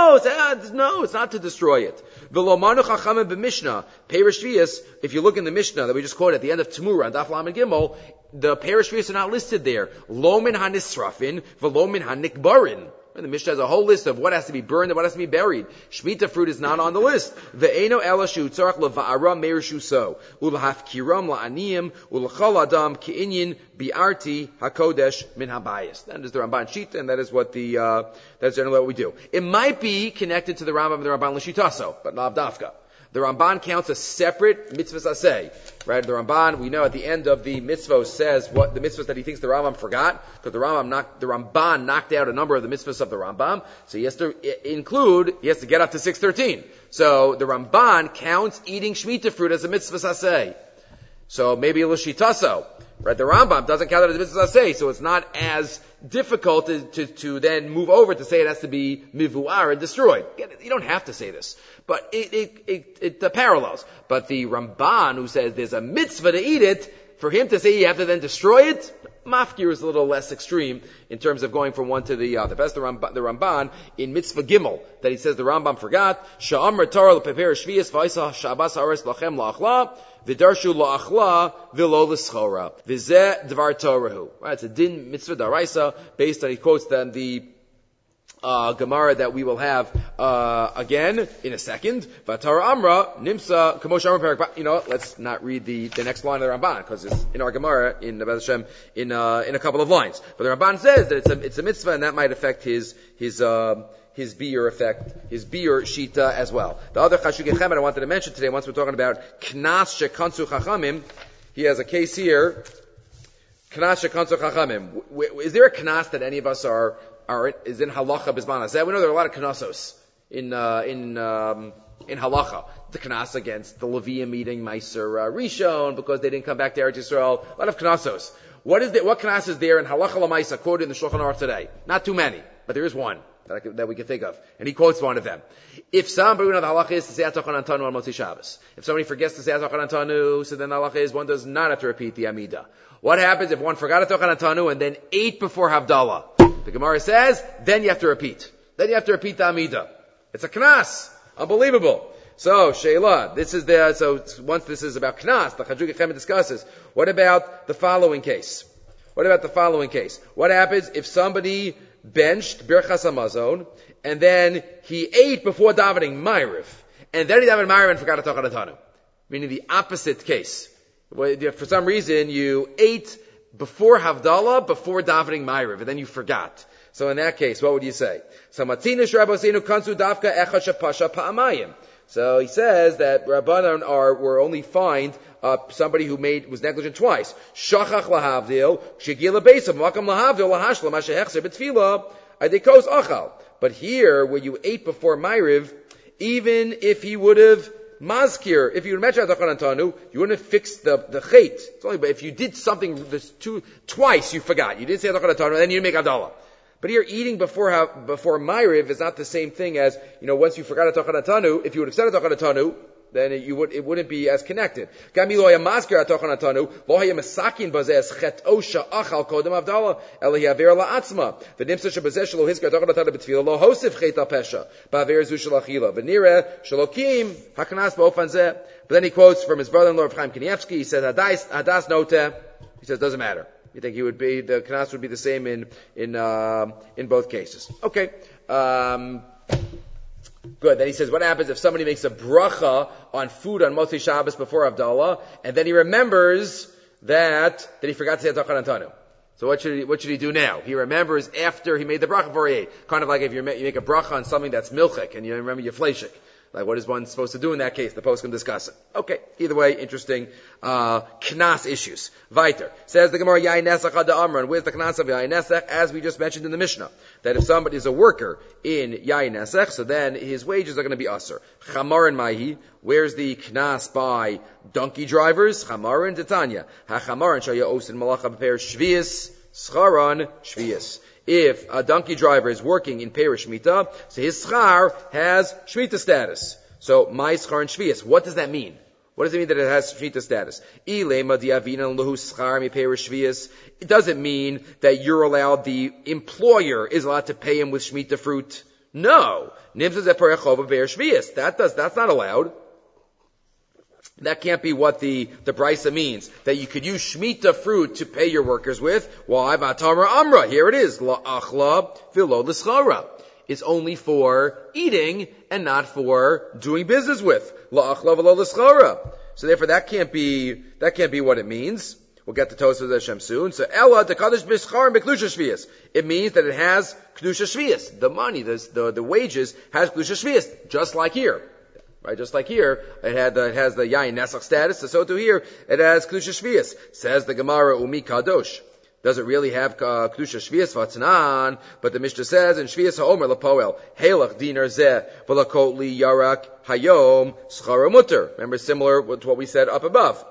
No, it's not to destroy it. V'lomanu chachamim b'mishnah perish shviyas. If you look in the Mishnah that we just quoted at the end of Tamura and Daf Lamed Gimel, the perish shviyas are not listed there. Lomin hanisrafin v'lomin hanikbarin. And the Mishnah has a whole list of what has to be burned and what has to be buried. Shemitah fruit is not on the list. Ve'eno ela shu tzarach leva'ara meir shuso ulahafkiram la'aniyim ulachol adam ki'inyin bi'arti hakodesh min habayis. That is the Ramban Shita, and that is what that's generally what we do. It might be connected to the Rambam and the Ramban L'Shitaso, but not Dafka. The Ramban counts a separate mitzvahs aseh. Right? The Ramban, we know at the end of the mitzvahs says what the mitzvahs that he thinks the Rambam forgot, because the Ramban knocked out a number of the mitzvahs of the Rambam, so he has to get up to 613. So the Ramban counts eating Shemitah fruit as a mitzvah aseh. So maybe l'shitaso. Right? The Rambam doesn't count it as a mitzvah aseh, so it's not as difficult to then move over to say it has to be mivuar and destroyed. You don't have to say this, but it parallels. But the Ramban, who says there's a mitzvah to eat it, for him to say you have to then destroy it, mafkir is a little less extreme in terms of going from one to the other. That's the Ramban in Mitzvah Gimel, that he says the Rambam forgot, Sha'amr Torah l'peper shviyas v'isa shabas ha'aretz lachem la'achla, v'darshu la'achla v'lo l'schora. V'zeh dvar Torahu. Right, it's a din mitzvah daraisa, based on, he quotes then the Gemara that we will have again in a second. Vatara Amra Nimsa Kamosh Amra Perak. You know what? Let's not read the next line of the Ramban, because it's in our Gemara in Be'ez Hashem in a couple of lines. But the Ramban says that it's a mitzvah, and that might affect his biur shita as well. The other chashugei chemed I wanted to mention today, once we're talking about knas shekansu chachamim, he has a case here. Knas shekansu chachamim. Is there a knas that any of us is in halacha bizman hazeh? We know there are a lot of knasos in halacha. The knas against the Levium eating Meiser Rishon because they didn't come back to Eretz Yisrael. A lot of knasos. What knas is there in halacha l'maisa quoted in the Shulchan Aruch today? Not too many, but there is one that we can think of, and he quotes one of them. If somebody, the halacha is to say Atochan Antanu on Motzi Shabbos. If somebody forgets to say Atochan Antanu, so then the halacha is one does not have to repeat the Amidah. What happens if one forgot Atochan Antanu and then ate before Havdalah? The Gemara says, then you have to repeat. Then you have to repeat the Amidah. It's a knas. Unbelievable. So, Sheila, so once this is about knas, the Chashugei Chemed discusses, what about the following case? What happens if somebody benched Birchas Hamazon, and then he ate before davening Ma'ariv, and then he davened Ma'ariv and forgot Atochan Antanu? Meaning the opposite case. For some reason, you ate before Havdalah, before davening Ma'ariv, and then you forgot. So in that case, what would you say? So he says that Rabbanan were only fined somebody who was negligent twice. Shachach lahavdil, shegila beisav, makam lahavdil, lahashla, mashehechzer betfila, adekos achal. But here, where you ate before Ma'ariv, even if he would have Mazkir, if you would mention Atochan Antanu, you wouldn't have fixed the chait. It's only, but if you did something twice, you forgot. You didn't say Atochan Antanu, and then you didn't make Havdalah. But here, eating before Ma'ariv is not the same thing as, once you forgot Atochan Antanu, if you would have said Atochan Antanu, then it wouldn't be as connected. Gami lo haya mazkir Atochan Antanu, lo haya mesakin bazeh es chet'o sha'achal kodem Havdalah, ela hi'aver la'atzma. V'nimsa shebazeh shelo hizkar Atochan Antanu b'tefila, lo hosif chet al pesha, ba'aver zu shel achila. V'nireh shelokim haknas ba'ofan zeh. But then he quotes from his brother-in-law, Chaim Kanievsky. He says, Hadas Noteh. He says, doesn't matter. You think the Knas would be the same in both cases. Okay. Good. Then he says, what happens if somebody makes a bracha on food on Motzei Shabbos before Havdalah, and then he remembers that he forgot to say Tachan Antanu? So what should he do now? He remembers after he made the bracha before he ate. Kind of like if you make a bracha on something that's milchik, and you remember your fleishik. Like, what is one supposed to do in that case? The post can discuss it. Okay. Either way, interesting, knas issues. Weiter. Says the Gemara, Yain Nesach Ad Amran. Where's the knas of Yain Nesach? As we just mentioned in the Mishnah. That if somebody is a worker in Yain Nesach, so then his wages are going to be usher. Chamarin Maihi. Where's the knas by donkey drivers? Chamarin Titania. Ha-chamarin shaya osin malacha beper shvius. Scharan shvius. If a donkey driver is working in Perish Shmita, so his schar has Shmita status. So, my schar and shvius. What does that mean? What does it mean that it has Shmita status? It doesn't mean that you're allowed, the employer is allowed to pay him with Shmita fruit. No. That's not allowed. That can't be what the Brisa means. That you could use Shemitah fruit to pay your workers with. Why? Vatamra Amra. Here it is. La'achla v'lo l'schara. It's only for eating and not for doing business with. La'achla v'lo l'schara. So therefore that can't be what it means. We'll get to Tosfos Hashem soon. So Ella dekadish b'schar b'klusha shvius. It means that it has klusha shvius. The money, the wages has klusha shvius. Just like here. Right, just like here, it has the Yain Nesach status, so too here, it has Kedusha Shvius. Says the Gemara, Umi Kadosh. Does it really have Kedusha Shvius Vatzanan? But the Mishnah says, in Shvius HaOmer LaPoel, Helach Dinar Zeh, V'lakot Li Yarak Hayom Schara Mutter. Remember, similar to what we said up above.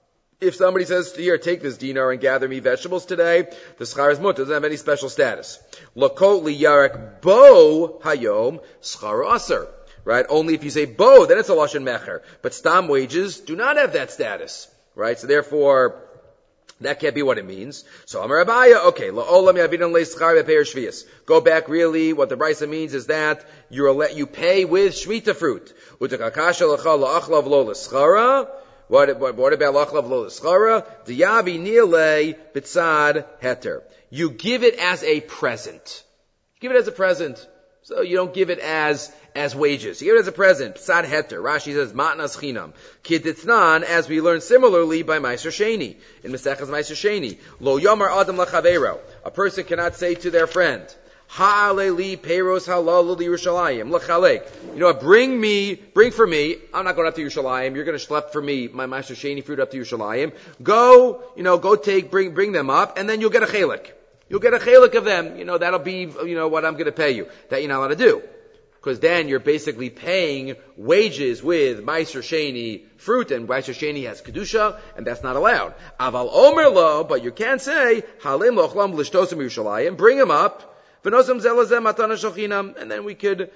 If somebody says, here, take this dinar and gather me vegetables today, the schar is mutter, doesn't have any special status. Lakot Li Yarak Bo Hayom Schara Aser. Right? Only if you say bo, then it's a lashon mecher. But stam wages do not have that status. Right? So therefore, that can't be what it means. So Amar Abaya, okay, la'olam yavinon le'schar be'peir shvius. Go back really, what the Brisa means is that you pay with shmita fruit. Utakakasha l'cha la'achlav lo l'schara. What about la'achlav lo l'schara? Diyabi nilei b'tzad heter. You give it as a present. Give it as a present. So you don't give it as wages. You give it as a present. Psad heter. Rashi says, matnas chinam. Kiditnan, as we learned similarly by Meiser Sheni. In Mesechas Meiser Sheni. Lo yomar adam lachavero. A person cannot say to their friend, ha'aleli peiros halal li Yerushalayim. L'chalek. You know what, bring for me, I'm not going up to Yerushalayim, you're going to schlep for me my Meiser Sheni fruit up to Yerushalayim. Go bring them up, and then you'll get a chelek. You'll get a chelik of them. That'll be, what I'm going to pay you. That you're not allowed to do. Because then you're basically paying wages with Meiser Sheni fruit, and Meiser Sheni has Kedusha, and that's not allowed. Aval Omer lo, but you can say, Halim lochlam lishtosim Yerushalayim, bring him up, v'nosam zelazem matana shochinam, and then you could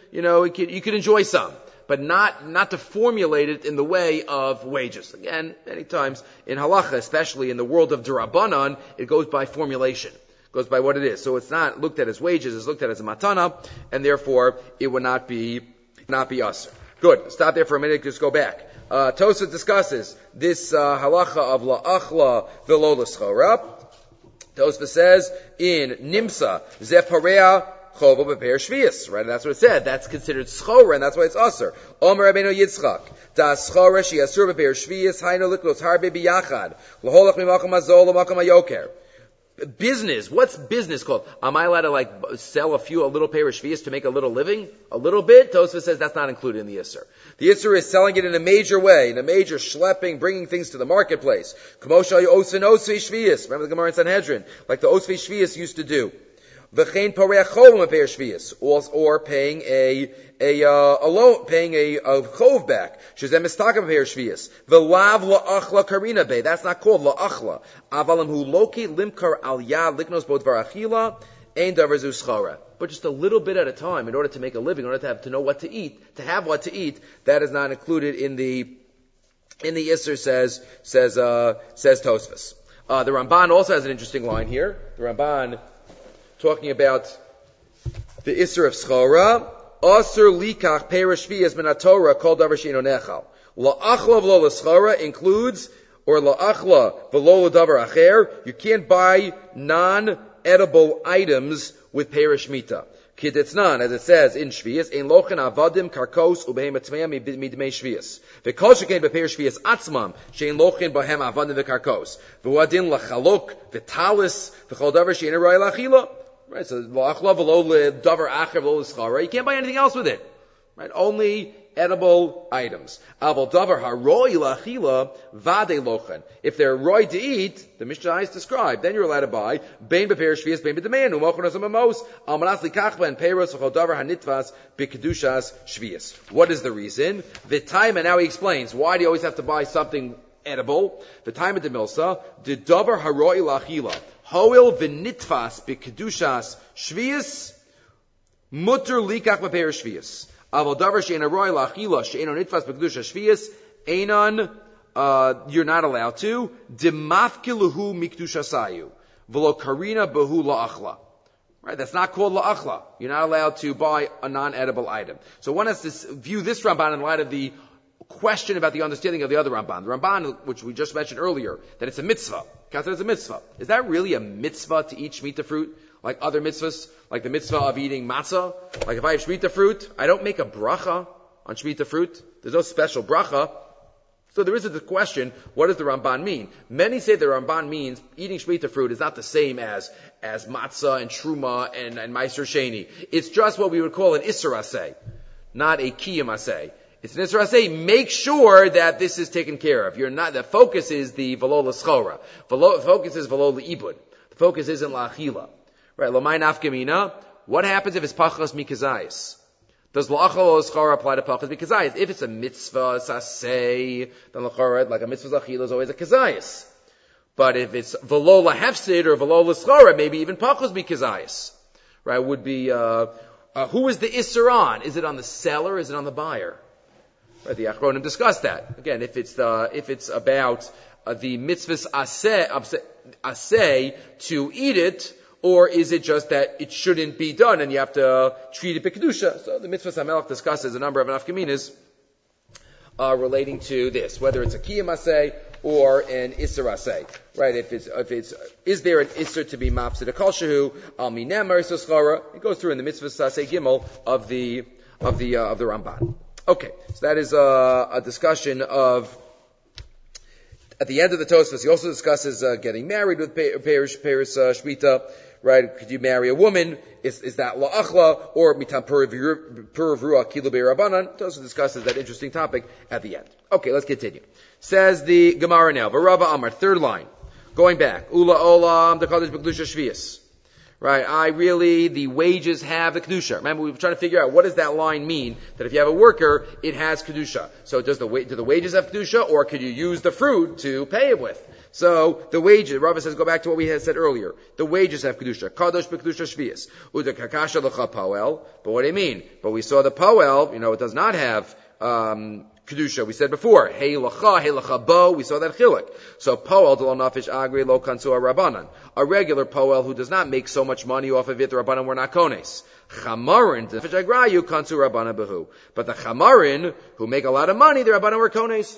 enjoy some. But not to formulate it in the way of wages. Again, many times in halacha, especially in the world of D'Rabbanan, it goes by formulation. Goes by what it is. So it's not looked at as wages, it's looked at as a matana, and therefore it would not be us. Good. Stop there for a minute, just go back. Tosfos discusses this halacha of la'achla v'lo l'schara. Tosfos says in Nimsa, zepareah chovo beper shvius. Right? And that's what it said. That's considered schora, and that's why it's aser. Omer Rabbeinu Yitzchak. Da schora she asur beper shvius, hainu liklos harbe biyachad. L'holach mimakom azol l'makom ayoker. Business. What's business called? Am I allowed to sell a little pair of shvius to make a little living? A little bit? Tosfos says that's not included in the Isser. The Isser is selling it in a major way, in a major schlepping, bringing things to the marketplace. Remember the Gemara in Sanhedrin, like the Osvei Shvius used to do. Or paying a loan, paying a chov back. Shezem mistaka b'peir shvius. V'lav la'achla karina bay. That's not called la'achla. Avalim hu loki limkar al yad liknos bod varachila ein davar zu schara. But just a little bit at a time, in order to make a living, in order to know what to eat, that is not included in the Isser. Says Tosfos. The Ramban also has an interesting line here. The Ramban talking about the Isser of schara. Asur likach peir shvius min haTorah kol davar she'eino nechal. La'achla v'lo l'schara includes, or la'achla v'lo l'davar acher, you can't buy non-edible items with perish mita. Kidetznan, as it says in Shvius, ein lochen avadim karkos ubehem atmeya midmei Shvius. V'kol shekain b'perish Shvius atzmam, shein lochen bahem avadim v'karkos. V'uadin lachalok, v'talis, v'chol davar shein aray lachila. Right, so la'achla v'lo l'davar acher v'lo l'schara, you can't buy anything else with it. Right, only edible items. Aval davar haroi lachila vade lochen. If they're roy to eat, the Mishnah is described, then you're allowed to buy bein b'perish Shvius, bein b'demein, u'mochon as amamos, almanas likachba and peiros v'chol davar hanitvas b'kedushas Shvius. What is the reason? V'taima, now he explains, why do you always have to buy something edible? V'taima de milsa, the davar haroi lachila, hoil v'nitvas b'kedushas Shvius, mutter likach b'perish Shvius. Aval davar she'en aroy lachila she'enon nitfas b'kedusha shvius einon you're not allowed to demafkiluhu mikdusha sayu v'lo karina behu la'achla. Right, that's not called la'achla. You're not allowed to buy a non-edible item. So one has to view this Ramban in light of the question about the understanding of the other Ramban. The Ramban, which we just mentioned earlier, that it's a mitzvah. Considered as a mitzvah. Is that really a mitzvah to eat shmita fruit? Like other mitzvahs, like the mitzvah of eating matzah. Like if I have shmita fruit, I don't make a bracha on shmita fruit. There's no special bracha. So there is a question, what does the Ramban mean? Many say the Ramban means eating shmita fruit is not the same as matzah and truma and meiser sheni. It's just what we would call an isser aseh, not a kiyum aseh. It's an isser aseh. Make sure that this is taken care of. The focus is the v'lo l'schora. The focus is v'lo l'ibud. The focus isn't la'achila. Right, l'may nafkamina. What happens if it's pachas mikazayis? Does la'achal or l'schara apply to pachas mikazayis? If it's a mitzvah saseh, then l'chara, like a mitzvah l'achila is always a kazayis. But if it's v'lo lahefsid or v'lo l'schara, maybe even pachas mikazayis. Right, would be, who is the isser on? Is it on the seller? Is it on the buyer? Right, the Achronim discussed that. Again, if it's about the mitzvahs aseh to eat it, or is it just that it shouldn't be done and you have to treat it b'kedusha? So the Mitzvah HaMelech discusses a number of nafkaminas relating to this, whether it's a kiyum aseh or an isser aseh. Right? If it's is there an isser to be mapsid a kol shehu al minem maris schara? It goes through in the Mitzvah Saseh Gimel of the Ramban. Okay, so that is a discussion of. At the end of the Tosfos, he also discusses getting married with Perish Shmita. Right? Could you marry a woman? Is that la'achla or mitam purav ruach kilu be'rabanan? Tosfos discusses that interesting topic at the end. Okay, let's continue. Says the Gemara now. V'Rava Amar, third line, going back. Ula olam dekadosh b'kedusha shvius. Right? The wages have the kedusha. Remember, we were trying to figure out what does that line mean, that if you have a worker, it has kedusha. So do the wages have kedusha, or could you use the fruit to pay it with? So, the wages, Rava says, go back to what we had said earlier. The wages have kedusha. Kadosh b'kedusha shvius. Uda kakasha l'cha poel. But what do you mean? But we saw the poel, it does not have, kedusha. We said before, hey lacha bo, we saw that chilik. So poel de lo nafish agri lo kansu rabbanan. A regular poel who does not make so much money off of it, the rabbanan were not kones. Chamarin de nafish agrayu kansu rabbanan behu. But the chamarin who make a lot of money, the rabbanan were kones.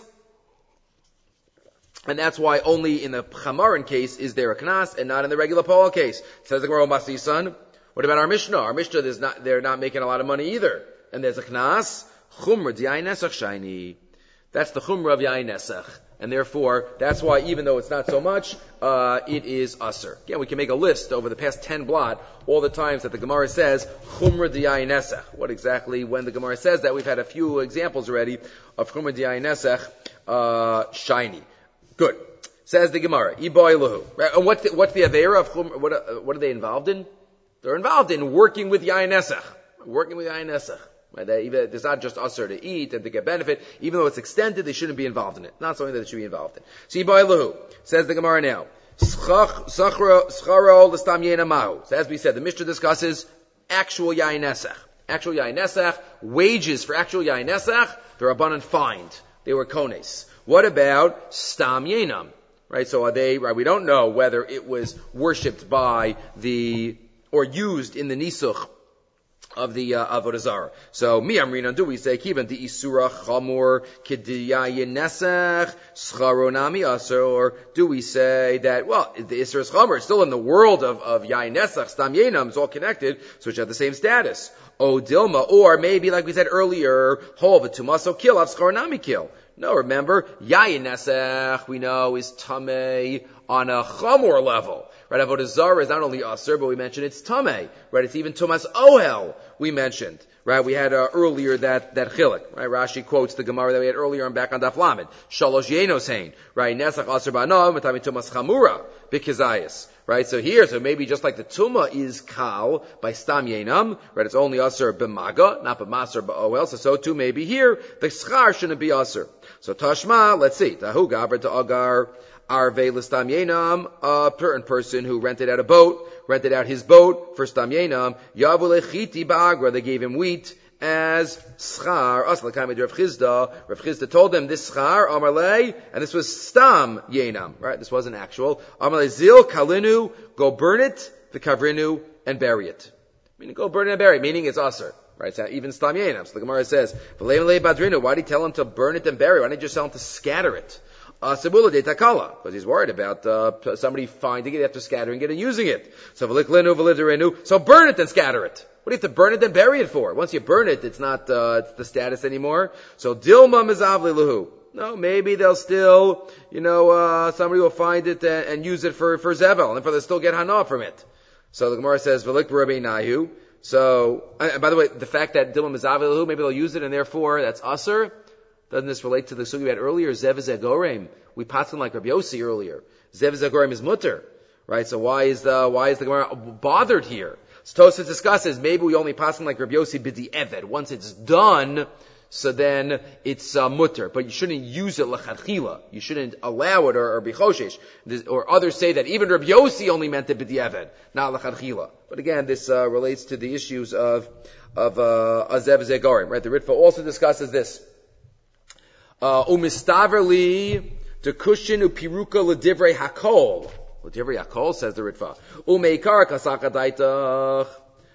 And that's why only in the chamarin case is there a knas and not in the regular poel case. Says the Gemara Masisan. What about our Mishnah? Our Mishnah they're not making a lot of money either. And there's a knas. Chumra d'yayin nesach shiny. That's the chumra of yayin nesach. And therefore, that's why even though it's not so much, it is usser. Again, we can make a list over the past 10 blot, all the times that the Gemara says, chumra d'yayin nesach. What exactly, when the Gemara says that, we've had a few examples already of chumra d'yayin nesach, shiny. Good. Says the Gemara, iboy luhu. Right? And what's the avera of chumra, what are they involved in? They're involved in working with yayin nesach. Working with yayin nesach. Right? There's not just usher to eat and to get benefit. Even though it's extended, they shouldn't be involved in it. Not something that they should be involved in. So, says the Gemara now. So as we said, the Mishnah discusses actual yayin nesach. Actual yayin nesach, wages for actual yayin nesach, the Rabbanan fined. They were kones. What about stam yenam? Right? So we don't know whether it was worshipped by or used in the nisuch Avodah Zarah. So mi amrina, do we say kivan the isura chamor kediyayin nesach scharonami aser, or do we say that the isura chamor is still in the world of yayin nesach stam yenam, it's all connected, so it's at the same status. O dilma, or maybe like we said earlier, hol v'tumaso kill av scharonami kill. No, remember yayin nesach we know is tamei on a chamor level. Right, Avodah Zarah is not only Aser, but we mentioned it's Tameh. Right, it's even Tumas Ohel, we mentioned. Right, we had earlier that chilek. Right, Rashi quotes the Gemara that we had earlier and back on Daf Lamed. Shalosh Yenos Hain. Right, Nesach Aser Ba'anov, Matami Tumas Chamura, Bikizayas. Right, so maybe just like the Tuma is Kal by Stam Yenam, right, it's only Aser B'maga, not B'maser Ba'oel, so too maybe here, the Schar shouldn't be Aser. So Tashma, let's see, Tahu Gaber to Agar, Arve l'stam yenam, a certain person who rented out his boat for stam yenam, yavu lechiti ba'agra, they gave him wheat as schar, as l'kamid Rav Chizda. Rav Chizda told them this schar, amarle, and this was stam yenam, right? This wasn't actual. Amarle zil kalinu, go burn it, the kavrinu, and bury it. Meaning go burn it and bury it, meaning it's aser. Right, so even stam yenam. So the Gemara says, why did he tell him to burn it and bury it? Why didn't he just tell him to scatter it? Because he's worried about somebody finding it after scattering it and using it. So burn it and scatter it. What do you have to burn it and bury it for? Once you burn it, it's not it's the status anymore. So Dilma Mizavli Lahu. No, maybe they'll still, somebody will find it and use it for Zevel, and therefore they'll still get Hana from it. So the Gemara says, Velik Rabbi Nahu. So, by the way, the fact that Dilma Mizavli Lahu, maybe they'll use it and therefore that's Aser. Doesn't this relate to the sugi we had earlier? Zev Zegorem. We passed him like Rabbi Yossi earlier. Zev Zegorem is mutter. Right? So why is the Gemara bothered here? So Tosfos discusses, maybe we only pass him like Rabbi Yossi b'di eved. Once it's done, so then it's mutter. But you shouldn't use it l'chadchila. You shouldn't allow it or bichoshesh. Or others say that even Rabbi Yossi only meant it b'di eved, not l'chadchila. But again, this relates to the issues of Zev Zegorem. Right? The Ritva also discusses this. Umistaverli de kushin upiruka ledivrei hakol. Ledivrei hakol, says the Ritva. Umeikara kasaka daitach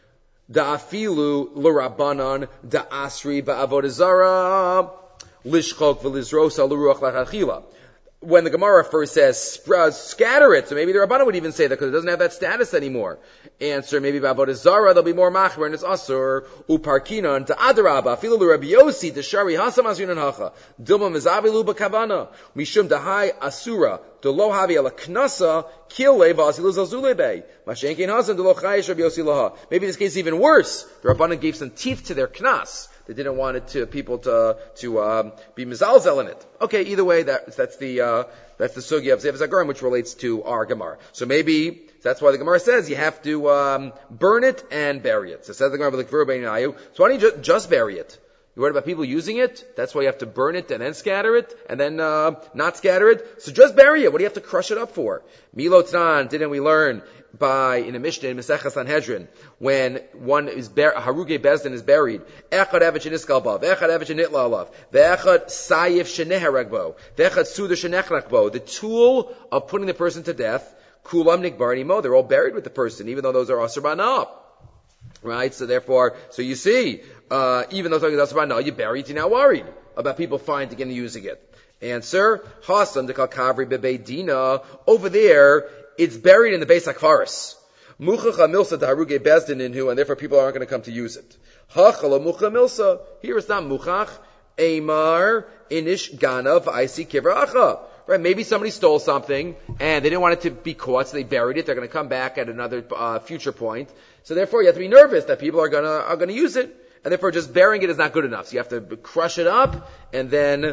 da afilu l'rabanan da asri ba'avodah zara lishchok v'lizrosa l'ruach lachachila. When the Gemara first says scatter it, so maybe the Rabbana would even say that because it doesn't have that status anymore. Answer, maybe ba'avodah zara there'll be more machmer and it's asur uparkinan to adaraba filu l'Rabbi Yossi to shari hasam azunan hacha dilma mizavilu b'kavana mishum dahai asura to lo havi ala knasa kille v'asilu zazule bay mashenkin hasan to lo chayish Rabbi Yossi laha. Maybe this case is even worse. The Rabbana gave some teeth to their knas. They didn't want people to be mizalzel in it. Okay, either way, that's the sugya of Zev Zagarim, which relates to our Gemara. So maybe that's why the Gemara says you have to burn it and bury it. So says the Gemara, so why don't you just bury it? You're worried about people using it? That's why you have to burn it and then scatter it, and then not scatter it. So just bury it. What do you have to crush it up for? Milotran, didn't we learn in a Mishnah in Mesechus Sanhedrin, when one is Haruge Bezdin is buried, Echad Evet Sheniskalbav, Echad Evet Shenitla Alav, Ve'echad Sayif Sheneheragbo, Ve'echad Suda Shenechrakbo, the tool of putting the person to death, Kulam Nikbar Nimo, they're all buried with the person, even though those are Asur Ba'nah. Right? So therefore, you see, even though it's Asur Ba'nah, you bury it, you're not worried about people finding and using it. Answer, Hasan de Kalkavri Bebeidina, over there, it's buried in the Beis HaKfaris. Muchacha milsa daharuge bezdin inhu, and therefore people aren't going to come to use it. Hachala mucha milsa. Here it's not muchach. Eimar inish ganav v'aisi kivracha. Right? Maybe somebody stole something and they didn't want it to be caught, so they buried it. They're going to come back at another future point. So therefore, you have to be nervous that people are going to use it, and therefore just burying it is not good enough. So you have to crush it up and then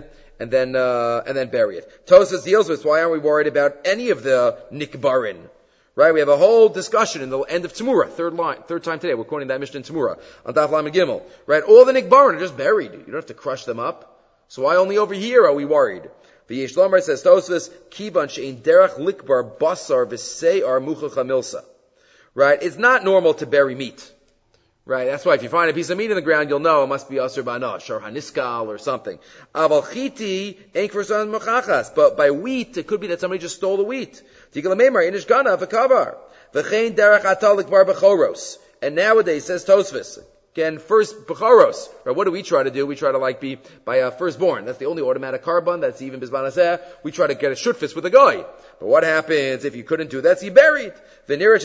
bury it. Tosfos deals with why aren't we worried about any of the nikbarin? Right? We have a whole discussion in the end of Tamura, third time today. We're quoting that Mishnah in Tamura on Daf Lamed Gimel. Right? All the nikbarin are just buried. You don't have to crush them up. So why only over here are we worried? The Yesh Lomar says Tosfos kivan shein derech likbar basar v'sei ar muchacha milsa. Right? It's not normal to bury meat. Right, that's why if you find a piece of meat in the ground, you'll know it must be Asur Ba'nah, Shor Haniskal or something. Aval Chiti ain't Kversan Machachas. But by wheat, it could be that somebody just stole the wheat. Tikal Meimar, Inish Gana, V'kavar. V'chein Derech Atalik Bar B'choros. And nowadays, says Tosfos, Again, first Becharos. Right? What do we try to do? We try to be by a firstborn. That's the only automatic carbon. That's even Bizman Hazeh. We try to get a shutfis with a guy. But what happens if you couldn't do that? So you buried. You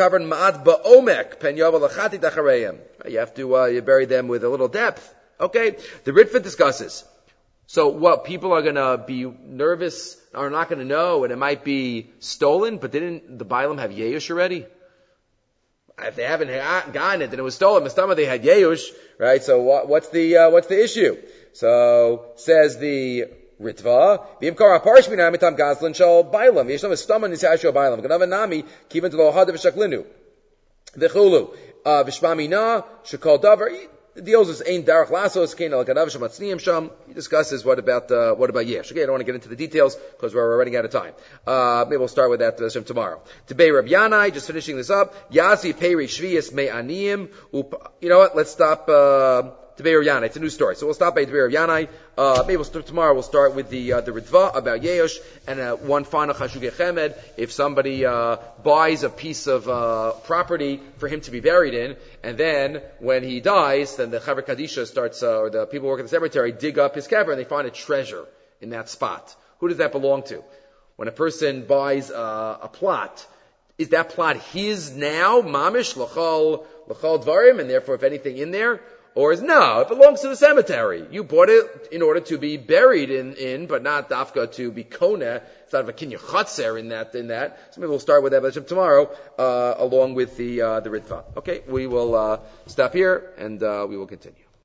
have to you bury them with a little depth. Okay? The Ritva discusses. So what, people are going to be nervous, are not going to know, and it might be stolen, but didn't the Bailam have Yeush already? If they haven't gotten it, then it was stolen. Mastama, they had Yeush, right? So what's the issue? So, says the Ritva, V'imkar ha'parsh minam mitam gazlan shal Bailam, V'yeshnam v'stama nisai shal Bailam, G'nav nami, kivan to lo hadav v'shaklinu, V'chulu, V'shmamina, Shekal davar, deals with Ein Darach Lasos, Kain al Ganav Shamatzniim Sham. He discusses what about Yesh. Okay, I don't want to get into the details because we're running out of time. Maybe we'll start with that tomorrow. Tebei Rab Yanai, just finishing this up. Yazi Peri Shvius Me Aniyim. You know what? Let's stop. Tebei Rab Yanai. It's a new story, so we'll stop by Tebei Rab Yanai. Maybe tomorrow we'll start with the Ritva about Yesh and one final Chashugei Chemed. If somebody buys a piece of property for him to be buried in, and then when he dies, then the Chaver Kadisha starts, or the people who work at the cemetery dig up his kever and they find a treasure in that spot. Who does that belong to? When a person buys a plot, is that plot his now, mamish l'chol dvarim, and therefore if anything in there? Or is no, it belongs to the cemetery. You bought it in order to be buried in, but not dafka to be kona. It's not of a kinyan chatzer in that. So maybe we'll start with that tomorrow, along with the Ritva. Okay, we will stop here and we will continue.